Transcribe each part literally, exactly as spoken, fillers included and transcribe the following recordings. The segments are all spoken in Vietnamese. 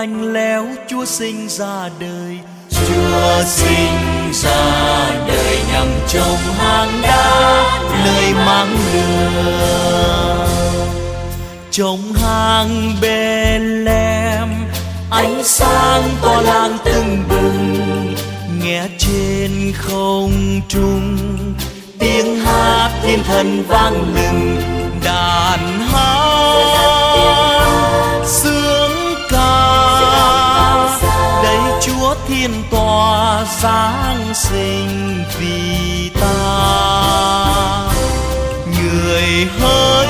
lạnh lẽo Chúa sinh ra đời. Chúa sinh ra đời nằm trong hang đá nơi mắng lửa. Trong hang Bethlehem ánh sáng tỏa làng tưng bừng, nghe trên không trung tiếng hát thiên thần vang lừng. Đàn hát sướng ca đầy Chúa thiên tòa giáng sinh vì ta. Người hỡi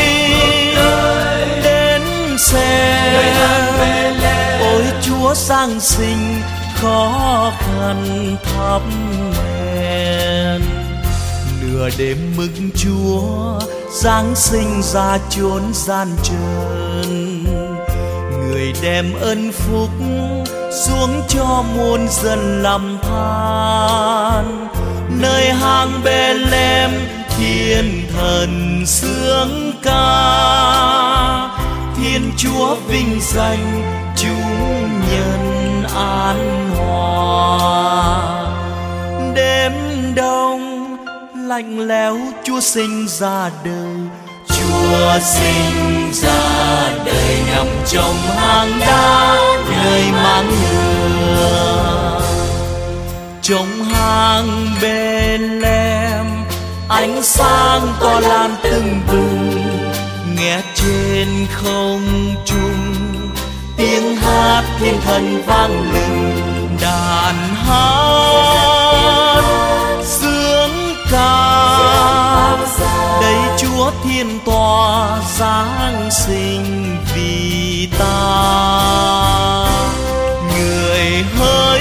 đến xem, ôi Chúa giáng sinh khó khăn thắp hèn. Nửa đêm mừng Chúa giáng sinh ra chốn gian trần, người đem ân phúc xuống cho muôn dân lầm than. Nơi hang Bethlehem thiên thần sướng ca, Thiên Chúa vinh danh chúng nhân an hòa. Đêm đông lạnh lẽo Chúa sinh ra đời. Chúa sinh ra đời nằm trong hang đá nơi mắng lửa. Trong hang Bethlehem ánh sáng tỏa lan tưng bừng, nghe trên không trung tiếng hát thiên thần vang lừng. Đàn hát sướng ca đầy Chúa thiên tòa giáng sinh vì ta. Người hỡi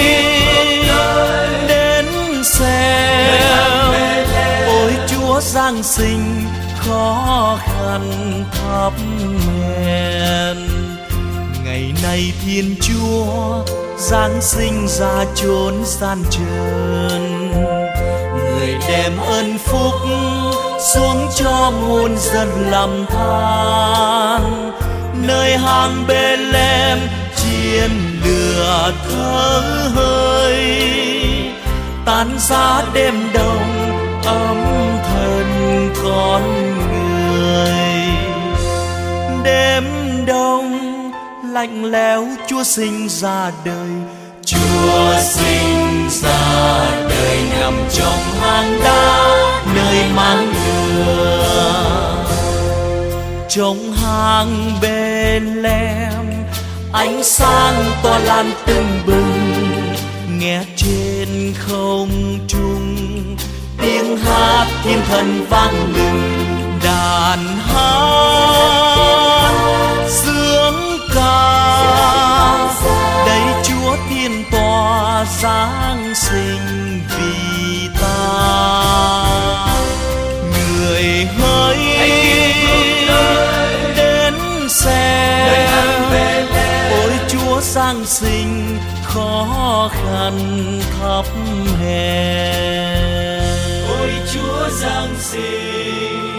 đến xem, ôi Chúa giáng sinh khó khăn thắp hèn. Ngày nay Thiên Chúa giáng sinh ra chốn gian trần, người đem ân phúc xuống cho muôn dân lầm than. Nơi hang Bethlehem chiên lửa thở hơi, tan giá đêm đông ấm thân con người. Đêm đông lạnh lẽo Chúa sinh ra đời. Chúa sinh ra đời nằm trong hang đá nơi mắng lửa. Trong hang Bethlehem ánh sáng tỏa lan tưng bừng, nghe trên không trung tiếng hát thiên thần vang lừng. Đàn hát sướng ca đầy Chúa thiên tòa giáng sinh vì ta. Người hỡi đến xem, ôi Chúa giáng sinh khó khăn thắp hèn. Ôi Chúa giáng sinh